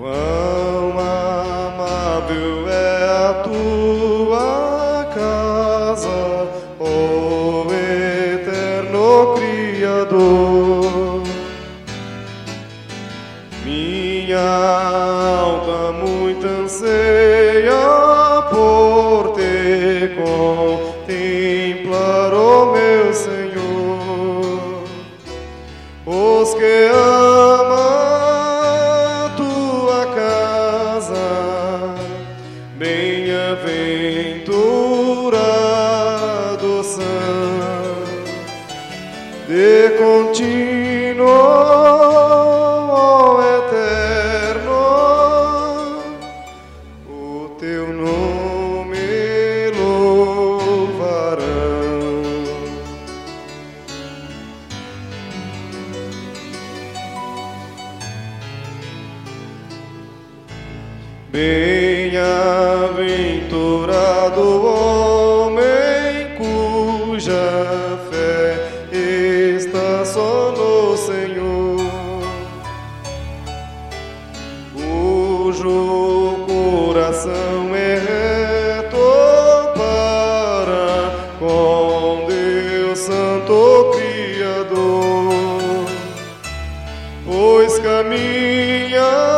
Quão amável é a tua casa, ó eterno Criador. Minha alma muito anseia por te contemplar, ó meu Senhor. Os que amam tua casa, bem-aventurados são, de contínuo, ó Eterno, o teu nome louvarão. Bem-aventurado o homem cuja fé está só no Senhor, cujo coração é reto para com Deus Santo Criador, pois caminha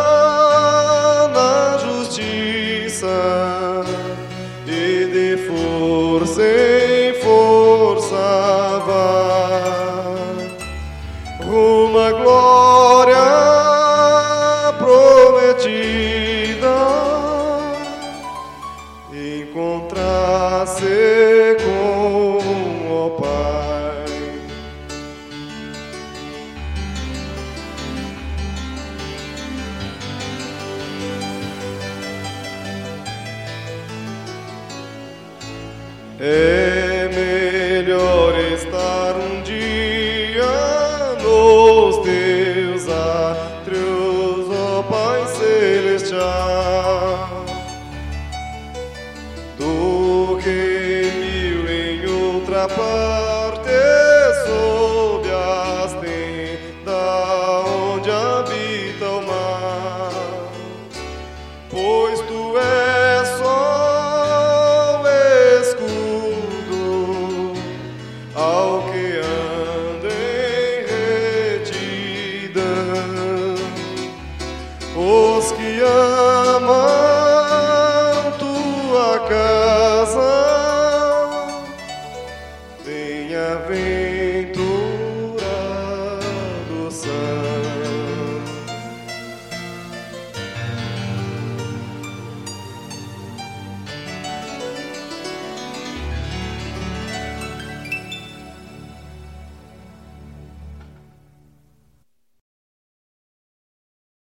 e de força em força vai rumo à glória.